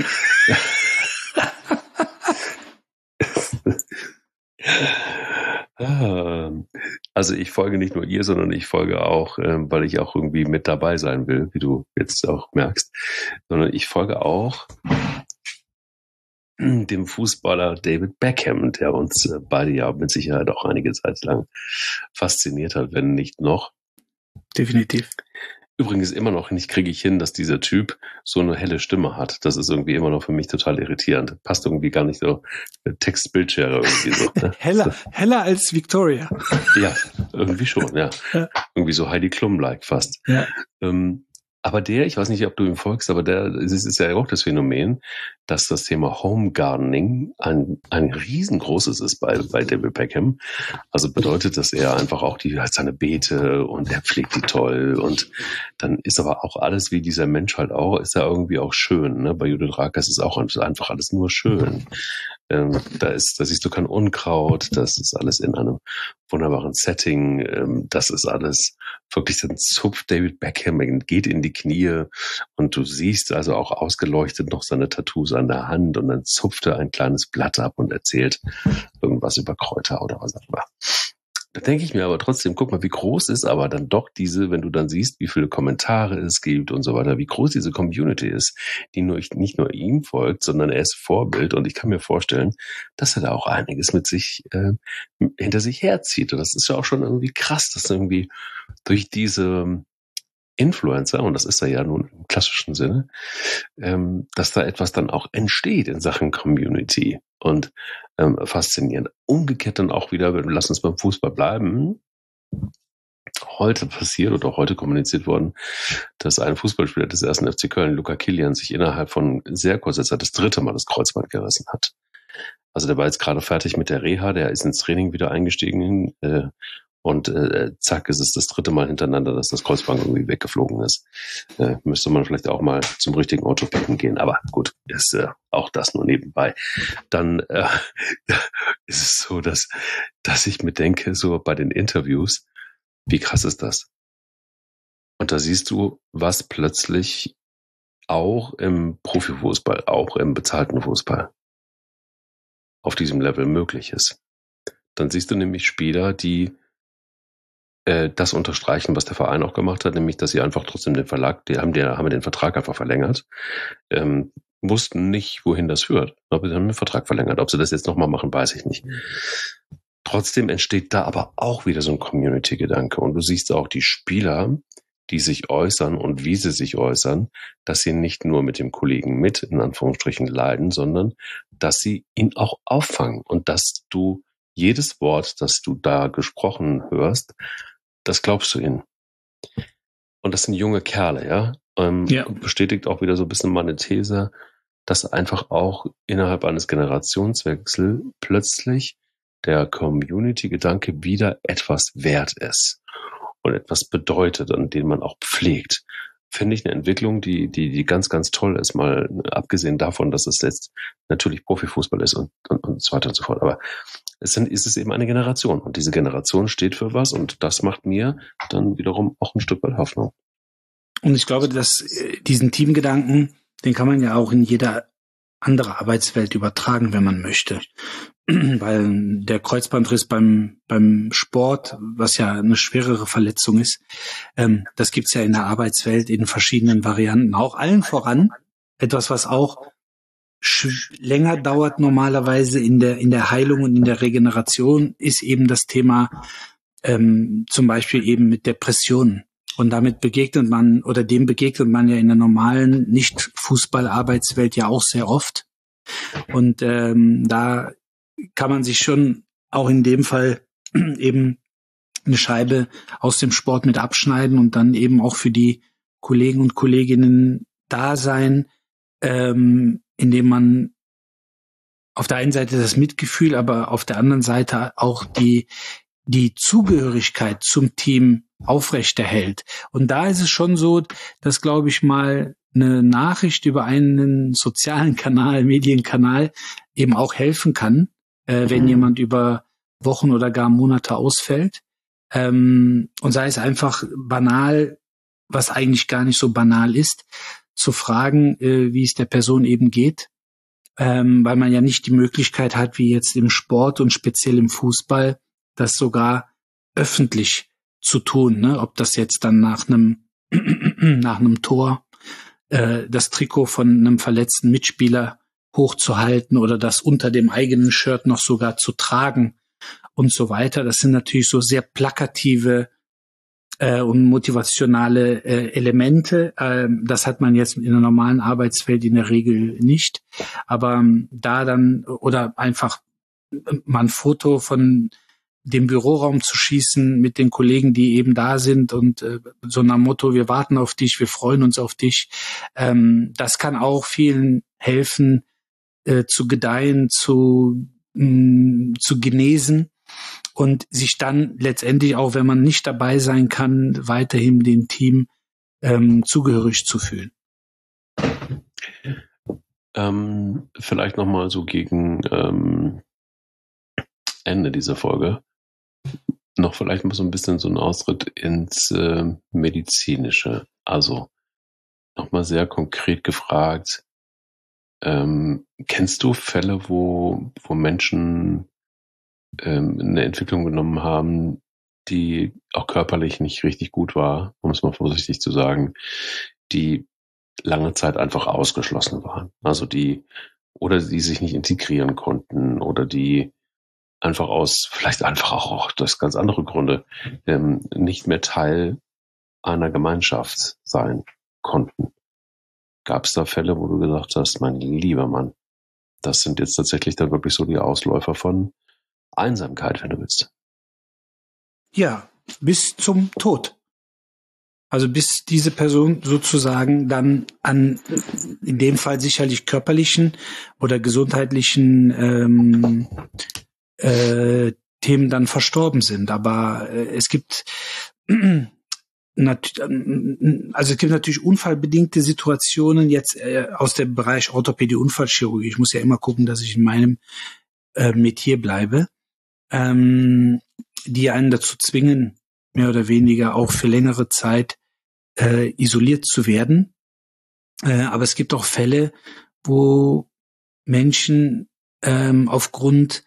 also ich folge nicht nur ihr, sondern ich folge auch, ähm, weil ich auch irgendwie mit dabei sein will, wie du jetzt auch merkst, sondern ich folge auch dem Fußballer David Beckham, der uns äh, beide ja mit Sicherheit auch einige Zeit lang fasziniert hat, wenn nicht noch. Definitiv. Übrigens immer noch nicht kriege ich hin, dass dieser Typ so eine helle Stimme hat. Das ist irgendwie immer noch für mich total irritierend. Passt irgendwie gar nicht so Textbildschere irgendwie so. Ne? heller, heller als Victoria. Ja, irgendwie schon, ja. ja. Irgendwie so Heidi Klum-like fast. Ja. Ähm, aber der, ich weiß nicht, ob du ihm folgst, aber der, es ist ja auch das Phänomen, dass das Thema Home Gardening ein, ein riesengroßes ist bei, bei David Beckham. Also bedeutet, dass er einfach auch die, hat seine Beete und er pflegt die toll und dann ist aber auch alles, wie dieser Mensch halt auch, ist ja irgendwie auch schön, ne? Bei Judith Rakers ist auch einfach alles nur schön. Ähm, da ist, da siehst du kein Unkraut, das ist alles in einem wunderbaren Setting, ähm, das ist alles wirklich, dann zupft David Beckham, geht in die Knie und du siehst also auch ausgeleuchtet noch seine Tattoos an der Hand und dann zupft er ein kleines Blatt ab und erzählt irgendwas über Kräuter oder was auch immer. Da denke ich mir aber trotzdem, guck mal, wie groß ist aber dann doch diese, wenn du dann siehst, wie viele Kommentare es gibt und so weiter, wie groß diese Community ist, die nur nicht nur ihm folgt, sondern er ist Vorbild und ich kann mir vorstellen, dass er da auch einiges mit sich äh, hinter sich herzieht und das ist ja auch schon irgendwie krass, dass irgendwie durch diese Influencer, und das ist er ja nun im klassischen Sinne, ähm, dass da etwas dann auch entsteht in Sachen Community und ähm, faszinierend. Umgekehrt dann auch wieder, lass uns beim Fußball bleiben, heute passiert oder heute kommuniziert worden, dass ein Fußballspieler des ersten F C Köln, Luca Kilian, sich innerhalb von sehr kurzer Zeit das dritte Mal das Kreuzband gerissen hat. Also der war jetzt gerade fertig mit der Reha, der ist ins Training wieder eingestiegen, äh, und äh, zack, ist es das dritte Mal hintereinander, dass das Kreuzband irgendwie weggeflogen ist. Äh, müsste man vielleicht auch mal zum richtigen Orthopäden gehen. Aber gut, ist äh, auch das nur nebenbei. Dann äh, ist es so, dass, dass ich mir denke, so bei den Interviews, wie krass ist das? Und da siehst du, was plötzlich auch im Profifußball, auch im bezahlten Fußball auf diesem Level möglich ist. Dann siehst du nämlich Spieler, die das unterstreichen, was der Verein auch gemacht hat, nämlich, dass sie einfach trotzdem den Verlag, die haben, die haben den Vertrag einfach verlängert, ähm, wussten nicht, wohin das führt. Aber sie haben den Vertrag verlängert. Ob sie das jetzt nochmal machen, weiß ich nicht. Trotzdem entsteht da aber auch wieder so ein Community-Gedanke. Und du siehst auch die Spieler, die sich äußern und wie sie sich äußern, dass sie nicht nur mit dem Kollegen mit, in Anführungsstrichen, leiden, sondern dass sie ihn auch auffangen und dass du jedes Wort, das du da gesprochen hörst, das glaubst du ihnen. Und das sind junge Kerle, ja. Ähm, Ja. Bestätigt auch wieder so ein bisschen meine These, dass einfach auch innerhalb eines Generationswechsels plötzlich der Community-Gedanke wieder etwas wert ist und etwas bedeutet, an den man auch pflegt. Finde ich eine Entwicklung, die, die, die ganz, ganz toll ist, mal abgesehen davon, dass es jetzt natürlich Profifußball ist und, und, und so weiter und so fort. Aber es sind, ist es eben eine Generation und diese Generation steht für was und das macht mir dann wiederum auch ein Stück weit Hoffnung. Und ich glaube, dass äh, diesen Teamgedanken, den kann man ja auch in jeder andere Arbeitswelt übertragen, wenn man möchte. Weil der Kreuzbandriss beim beim Sport, was ja eine schwerere Verletzung ist, ähm, das gibt's ja in der Arbeitswelt in verschiedenen Varianten. Auch allen voran etwas, was auch sch- länger dauert normalerweise in der in der Heilung und in der Regeneration, ist eben das Thema ähm, zum Beispiel eben mit Depressionen. Und damit begegnet man, oder dem begegnet man ja in der normalen Nicht-Fußball-Arbeitswelt ja auch sehr oft. Und ähm, da kann man sich schon auch in dem Fall eben eine Scheibe aus dem Sport mit abschneiden und dann eben auch für die Kollegen und Kolleginnen da sein, ähm, indem man auf der einen Seite das Mitgefühl, aber auf der anderen Seite auch die die Zugehörigkeit zum Team aufrechterhält. Und da ist es schon so, dass, glaube ich mal, eine Nachricht über einen sozialen Kanal, Medienkanal eben auch helfen kann, äh, wenn mhm. jemand über Wochen oder gar Monate ausfällt. Ähm, und sei es einfach banal, was eigentlich gar nicht so banal ist, zu fragen, äh, wie es der Person eben geht, ähm, weil man ja nicht die Möglichkeit hat, wie jetzt im Sport und speziell im Fußball, das sogar öffentlich zu tun, ne? Ob das jetzt dann nach einem nach einem Tor äh, das Trikot von einem verletzten Mitspieler hochzuhalten oder das unter dem eigenen Shirt noch sogar zu tragen und so weiter. Das sind natürlich so sehr plakative äh, und motivationale äh, Elemente. Ähm, das hat man jetzt in der normalen Arbeitswelt in der Regel nicht. Aber ähm, da dann oder einfach mal ein Foto von dem Büroraum zu schießen mit den Kollegen, die eben da sind und äh, so nach Motto, wir warten auf dich, wir freuen uns auf dich. Ähm, das kann auch vielen helfen, äh, zu gedeihen, zu, mh, zu genesen und sich dann letztendlich auch, wenn man nicht dabei sein kann, weiterhin dem Team ähm, zugehörig zu fühlen. Ähm, vielleicht nochmal so gegen ähm, Ende dieser Folge. Noch vielleicht mal so ein bisschen so ein Ausritt ins äh, Medizinische. Also nochmal sehr konkret gefragt, ähm, kennst du Fälle, wo, wo Menschen ähm, eine Entwicklung genommen haben, die auch körperlich nicht richtig gut war, um es mal vorsichtig zu sagen, die lange Zeit einfach ausgeschlossen waren? Also die, oder die sich nicht integrieren konnten oder die einfach aus, vielleicht einfach auch durch ganz andere Gründe, ähm, nicht mehr Teil einer Gemeinschaft sein konnten. Gab es da Fälle, wo du gesagt hast, mein lieber Mann, das sind jetzt tatsächlich dann wirklich so die Ausläufer von Einsamkeit, wenn du willst? Ja, bis zum Tod. Also bis diese Person sozusagen dann an, in dem Fall sicherlich körperlichen oder gesundheitlichen ähm, Äh, Themen dann verstorben sind. Aber äh, es gibt nat- also es gibt natürlich unfallbedingte Situationen jetzt äh, aus dem Bereich Orthopädie, Unfallchirurgie. Ich muss ja immer gucken, dass ich in meinem äh, Metier bleibe, ähm, die einen dazu zwingen, mehr oder weniger auch für längere Zeit äh, isoliert zu werden. Äh, aber es gibt auch Fälle, wo Menschen ähm, aufgrund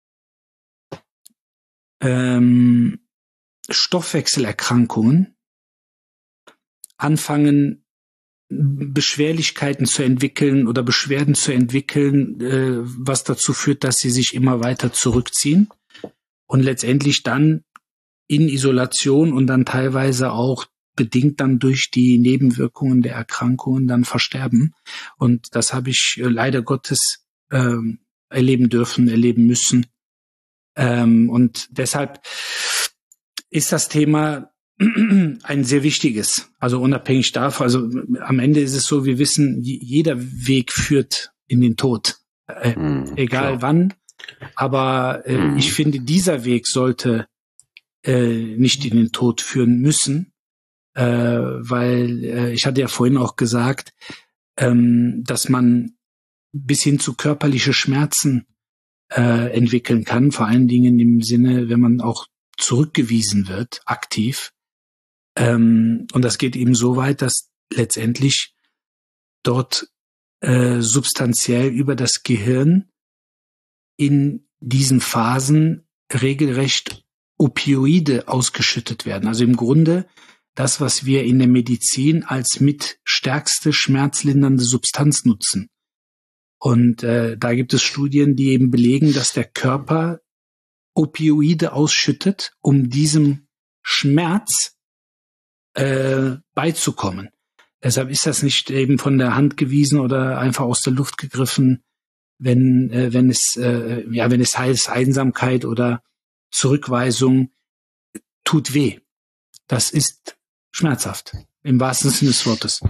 ähm, Stoffwechselerkrankungen anfangen, Beschwerlichkeiten zu entwickeln oder Beschwerden zu entwickeln, äh, was dazu führt, dass sie sich immer weiter zurückziehen und letztendlich dann in Isolation und dann teilweise auch bedingt dann durch die Nebenwirkungen der Erkrankungen dann versterben. Und das habe ich äh, leider Gottes äh, erleben dürfen, erleben müssen. Ähm, und deshalb ist das Thema ein sehr wichtiges. Also unabhängig davon, also am Ende ist es so, wir wissen, jeder Weg führt in den Tod. Äh, mm, egal klar. wann. Aber äh, mm. ich finde, dieser Weg sollte äh, nicht in den Tod führen müssen. Äh, weil äh, ich hatte ja vorhin auch gesagt, ähm, dass man bis hin zu körperliche Schmerzen äh, entwickeln kann, vor allen Dingen im Sinne, wenn man auch zurückgewiesen wird, aktiv. Ähm, und das geht eben so weit, dass letztendlich dort äh, substanziell über das Gehirn in diesen Phasen regelrecht Opioide ausgeschüttet werden. Also im Grunde das, was wir in der Medizin als mit stärkste schmerzlindernde Substanz nutzen. Und äh, da gibt es Studien, die eben belegen, dass der Körper Opioide ausschüttet, um diesem Schmerz äh, beizukommen. Deshalb ist das nicht eben von der Hand gewiesen oder einfach aus der Luft gegriffen, wenn äh, wenn es äh, ja wenn es heißt Einsamkeit oder Zurückweisung tut weh. Das ist schmerzhaft im wahrsten Sinne des Wortes.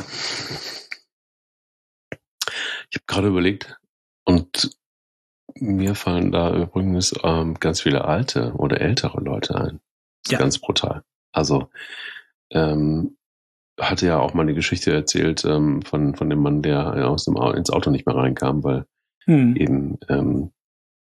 Ich habe gerade überlegt und mir fallen da übrigens ähm, ganz viele alte oder ältere Leute ein. Das ist ja ganz brutal. Also ähm, hatte ja auch mal eine Geschichte erzählt ähm, von von dem Mann, der aus dem Auto, ins Auto nicht mehr reinkam, weil hm. eben ähm,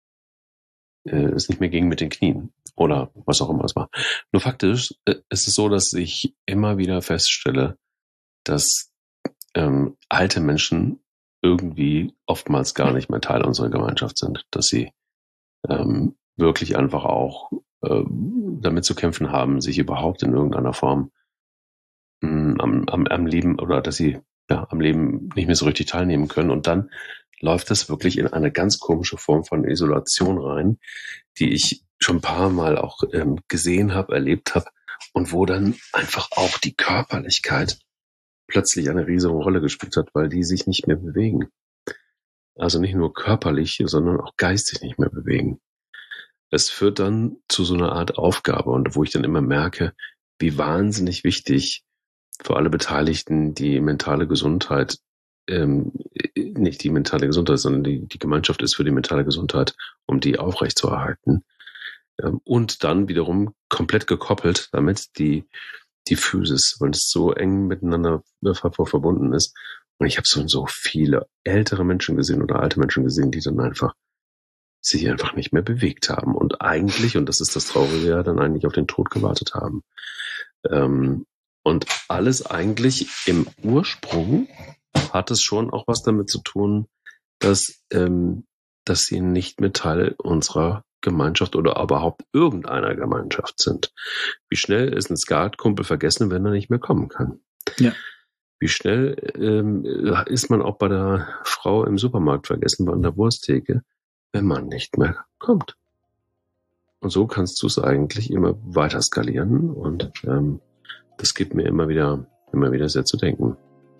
äh, es nicht mehr ging mit den Knien oder was auch immer es war. Nur faktisch äh, ist es so, dass ich immer wieder feststelle, dass ähm, alte Menschen irgendwie oftmals gar nicht mehr Teil unserer Gemeinschaft sind, dass sie ähm, wirklich einfach auch äh, damit zu kämpfen haben, sich überhaupt in irgendeiner Form mh, am, am, am Leben oder dass sie ja am Leben nicht mehr so richtig teilnehmen können. Und dann läuft das wirklich in eine ganz komische Form von Isolation rein, die ich schon ein paar Mal auch ähm, gesehen habe, erlebt habe und wo dann einfach auch die Körperlichkeit plötzlich eine riesige Rolle gespielt hat, weil die sich nicht mehr bewegen. Also nicht nur körperlich, sondern auch geistig nicht mehr bewegen. Es führt dann zu so einer Art Aufgabe und wo ich dann immer merke, wie wahnsinnig wichtig für alle Beteiligten die mentale Gesundheit, ähm, nicht die mentale Gesundheit, sondern die, die Gemeinschaft ist für die mentale Gesundheit, um die aufrechtzuerhalten. Ähm, und dann wiederum komplett gekoppelt damit die die Physis, weil es so eng miteinander verbunden ist. Und ich habe so so viele ältere Menschen gesehen oder alte Menschen gesehen, die dann einfach sich einfach nicht mehr bewegt haben und eigentlich, und das ist das Traurige, ja, dann eigentlich auf den Tod gewartet haben. Ähm, und alles eigentlich im Ursprung hat es schon auch was damit zu tun, dass, ähm, dass sie nicht mehr Teil unserer Gemeinschaft oder überhaupt irgendeiner Gemeinschaft sind. Wie schnell ist ein Skatkumpel vergessen, wenn er nicht mehr kommen kann? Ja. Wie schnell ähm, ist man auch bei der Frau im Supermarkt vergessen, bei der Wursttheke, wenn man nicht mehr kommt? Und so kannst du es eigentlich immer weiter skalieren und ähm, das gibt mir immer wieder, immer wieder sehr zu denken.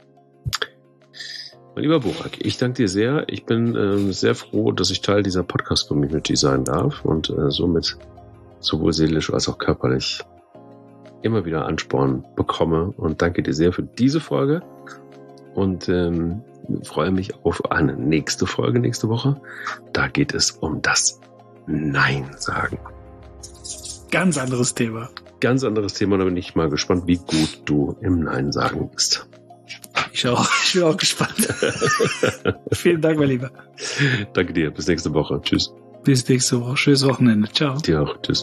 Mein lieber Burak, ich danke dir sehr. Ich bin ähm, sehr froh, dass ich Teil dieser Podcast-Community sein darf und äh, somit sowohl seelisch als auch körperlich immer wieder Ansporn bekomme. Und danke dir sehr für diese Folge und ähm, freue mich auf eine nächste Folge nächste Woche. Da geht es um das Nein sagen. Ganz anderes Thema. Ganz anderes Thema, da bin ich mal gespannt, wie gut du im Nein sagen bist. Ich auch. Ich bin auch gespannt. Vielen Dank, mein Lieber. Danke dir. Bis nächste Woche. Tschüss. Bis nächste Woche. Schönes Wochenende. Ciao. Dir auch. Tschüss.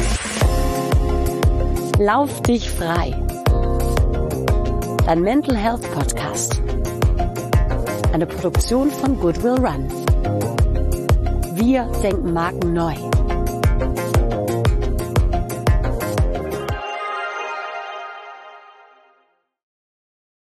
Lauf dich frei. Dein Mental Health Podcast. Eine Produktion von Goodwill Run. Wir denken Marken neu.